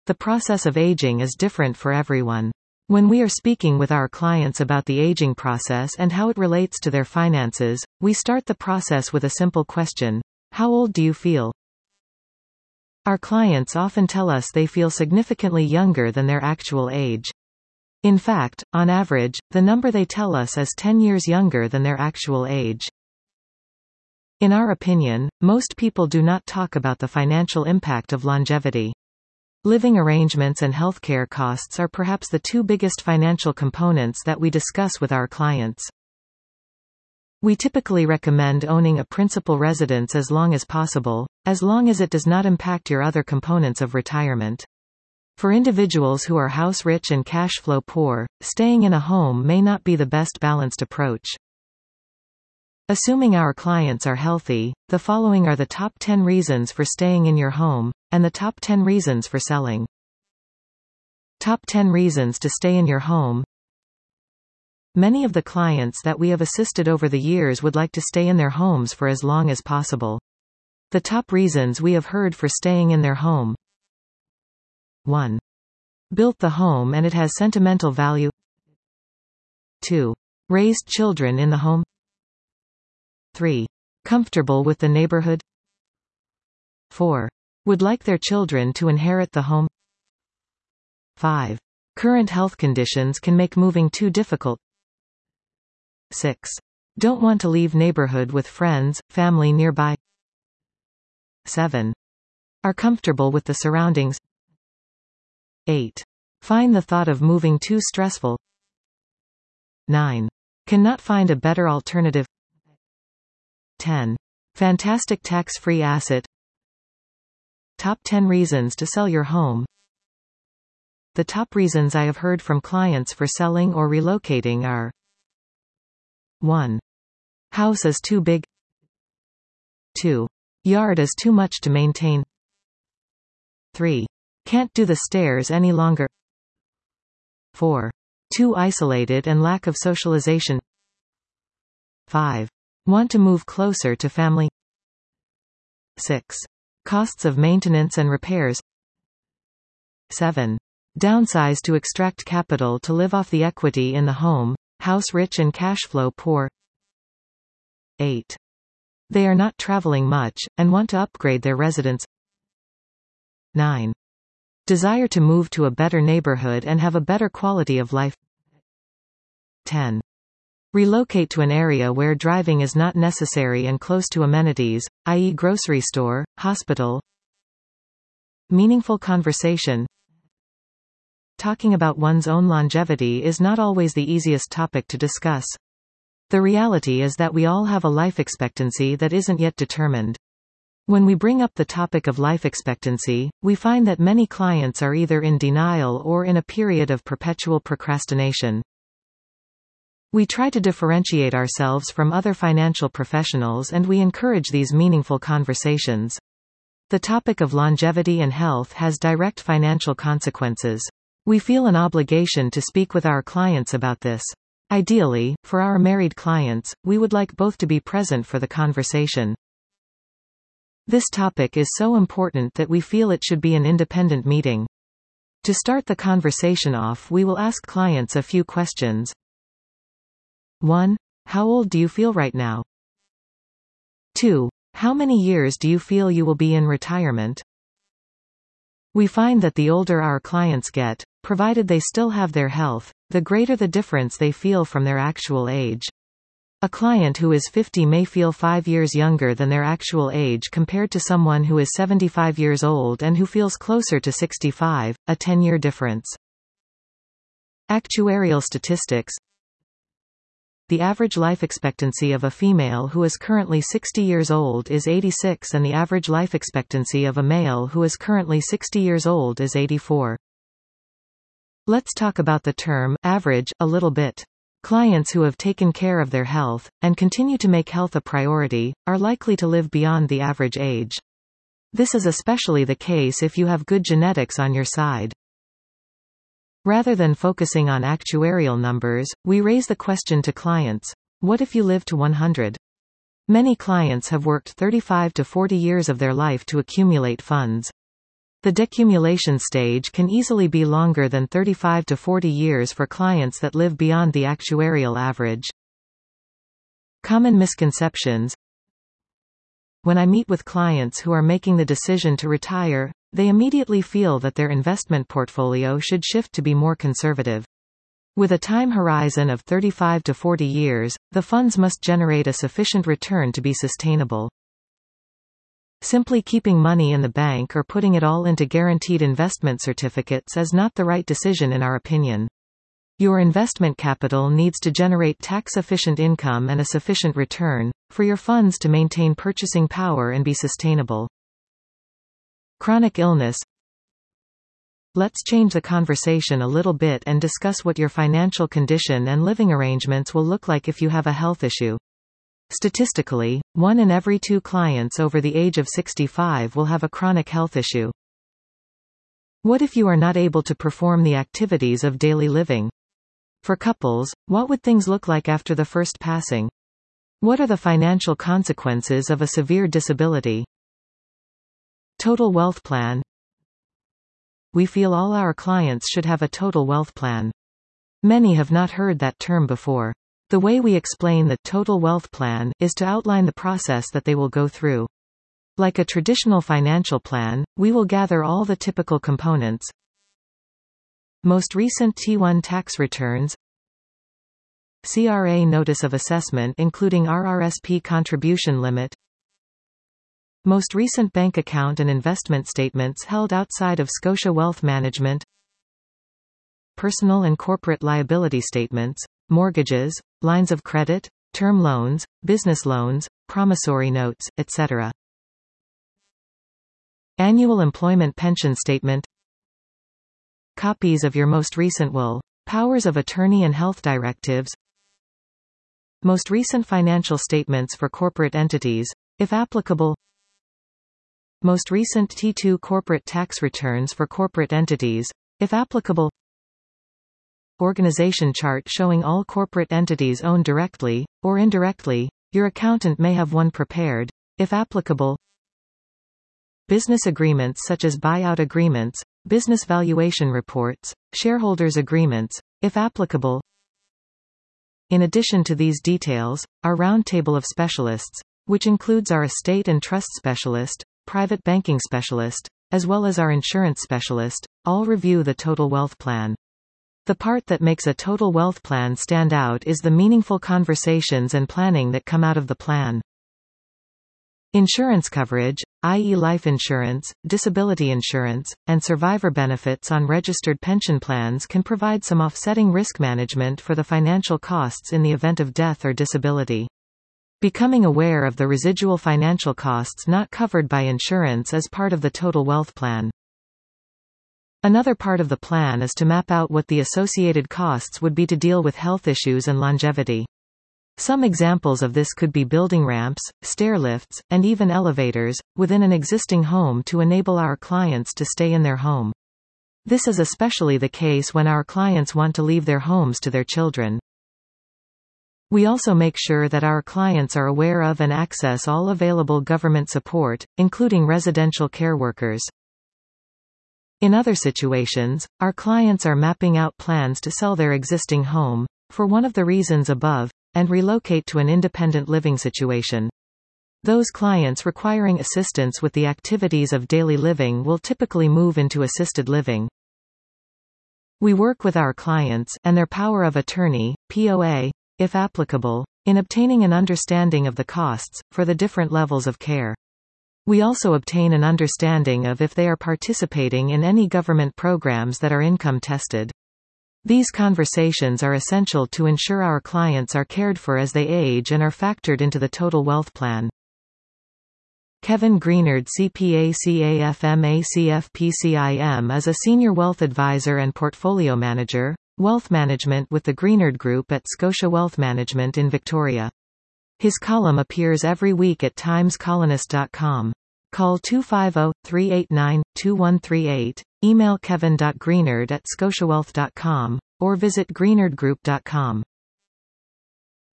The process of aging is different for everyone. When we are speaking with our clients about the aging process and how it relates to their finances, we start the process with a simple question: how old do you feel? Our clients often tell us they feel significantly younger than their actual age. In fact, on average, the number they tell us is 10 years younger than their actual age. In our opinion, most people do not talk about the financial impact of longevity. Living arrangements and healthcare costs are perhaps the two biggest financial components that we discuss with our clients. We typically recommend owning a principal residence as long as possible, as long as it does not impact your other components of retirement. For individuals who are house rich and cash flow poor, staying in a home may not be the best balanced approach. Assuming our clients are healthy, the following are the top 10 reasons for staying in your home, and the top 10 reasons for selling. Top 10 reasons to stay in your home. Many of the clients that we have assisted over the years would like to stay in their homes for as long as possible. The top reasons we have heard for staying in their home. 1. Built the home and it has sentimental value. 2. Raised children in the home. 3. Comfortable with the neighborhood. 4. Would like their children to inherit the home. 5. Current health conditions can make moving too difficult. 6. Don't want to leave neighborhood with friends, family nearby. 7. Are comfortable with the surroundings. 8. Find the thought of moving too stressful. 9. Cannot find a better alternative. 10. Fantastic tax-free asset. Top 10 reasons to sell your home. The top reasons I have heard from clients for selling or relocating are: 1. House is too big. 2. Yard is too much to maintain. 3. Can't do the stairs any longer. 4. Too isolated and lack of socialization. 5. Want to move closer to family. 6. Costs of maintenance and repairs. 7. Downsize to extract capital to live off the equity in the home, house rich and cash flow poor. 8. They are not traveling much, and want to upgrade their residence. 9. Desire to move to a better neighborhood and have a better quality of life. 10. Relocate to an area where driving is not necessary and close to amenities, i.e. grocery store, hospital. Meaningful conversation. Talking about one's own longevity is not always the easiest topic to discuss. The reality is that we all have a life expectancy that isn't yet determined. When we bring up the topic of life expectancy, we find that many clients are either in denial or in a period of perpetual procrastination. We try to differentiate ourselves from other financial professionals and we encourage these meaningful conversations. The topic of longevity and health has direct financial consequences. We feel an obligation to speak with our clients about this. Ideally, for our married clients, we would like both to be present for the conversation. This topic is so important that we feel it should be an independent meeting. To start the conversation off, we will ask clients a few questions. 1. How old do you feel right now? 2. How many years do you feel you will be in retirement? We find that the older our clients get, provided they still have their health, the greater the difference they feel from their actual age. A client who is 50 may feel 5 years younger than their actual age compared to someone who is 75 years old and who feels closer to 65, a 10-year difference. Actuarial statistics. The average life expectancy of a female who is currently 60 years old is 86 and the average life expectancy of a male who is currently 60 years old is 84. Let's talk about the term average a little bit. Clients who have taken care of their health, and continue to make health a priority, are likely to live beyond the average age. This is especially the case if you have good genetics on your side. Rather than focusing on actuarial numbers, we raise the question to clients: what if you live to 100? Many clients have worked 35 to 40 years of their life to accumulate funds. The decumulation stage can easily be longer than 35 to 40 years for clients that live beyond the actuarial average. Common misconceptions. When I meet with clients who are making the decision to retire, they immediately feel that their investment portfolio should shift to be more conservative. With a time horizon of 35 to 40 years, the funds must generate a sufficient return to be sustainable. Simply keeping money in the bank or putting it all into guaranteed investment certificates is not the right decision in our opinion. Your investment capital needs to generate tax-efficient income and a sufficient return, for your funds to maintain purchasing power and be sustainable. Chronic illness. Let's change the conversation a little bit and discuss what your financial condition and living arrangements will look like if you have a health issue. Statistically, 1 in every 2 clients over the age of 65 will have a chronic health issue. What if you are not able to perform the activities of daily living? For couples, what would things look like after the first passing? What are the financial consequences of a severe disability? Total wealth plan. We feel all our clients should have a total wealth plan. Many have not heard that term before. The way we explain the total wealth plan is to outline the process that they will go through. Like a traditional financial plan, we will gather all the typical components. Most recent T1 tax returns, CRA notice of assessment including RRSP contribution limit, most recent bank account and investment statements held outside of Scotia Wealth Management, personal and corporate liability statements, mortgages, lines of credit, term loans, business loans, promissory notes, etc. Annual employment pension statement, copies of your most recent will, powers of attorney and health directives, most recent financial statements for corporate entities, if applicable, most recent T2 corporate tax returns for corporate entities, if applicable, organization chart showing all corporate entities owned directly, or indirectly, your accountant may have one prepared, if applicable, business agreements such as buyout agreements, business valuation reports, shareholders' agreements, if applicable. In addition to these details, our roundtable of specialists, which includes our estate and trust specialist, private banking specialist, as well as our insurance specialist, all review the total wealth plan. The part that makes a total wealth plan stand out is the meaningful conversations and planning that come out of the plan. Insurance coverage, i.e. life insurance, disability insurance, and survivor benefits on registered pension plans can provide some offsetting risk management for the financial costs in the event of death or disability. Becoming aware of the residual financial costs not covered by insurance is part of the total wealth plan. Another part of the plan is to map out what the associated costs would be to deal with health issues and longevity. Some examples of this could be building ramps, stair lifts, and even elevators, within an existing home to enable our clients to stay in their home. This is especially the case when our clients want to leave their homes to their children. We also make sure that our clients are aware of and access all available government support, including residential care workers. In other situations, our clients are mapping out plans to sell their existing home, for one of the reasons above, and relocate to an independent living situation. Those clients requiring assistance with the activities of daily living will typically move into assisted living. We work with our clients and their power of attorney, POA, if applicable, in obtaining an understanding of the costs for the different levels of care. We also obtain an understanding of if they are participating in any government programs that are income tested. These conversations are essential to ensure our clients are cared for as they age and are factored into the total wealth plan. Kevin Greenard CPA CAFM ACF PCIM is a senior wealth advisor and portfolio manager, wealth management with the Greenard Group at Scotia Wealth Management in Victoria. His column appears every week at timescolonist.com. Call 250-389-2138, email kevin.greenard@scotiawealth.com, or visit greenardgroup.com.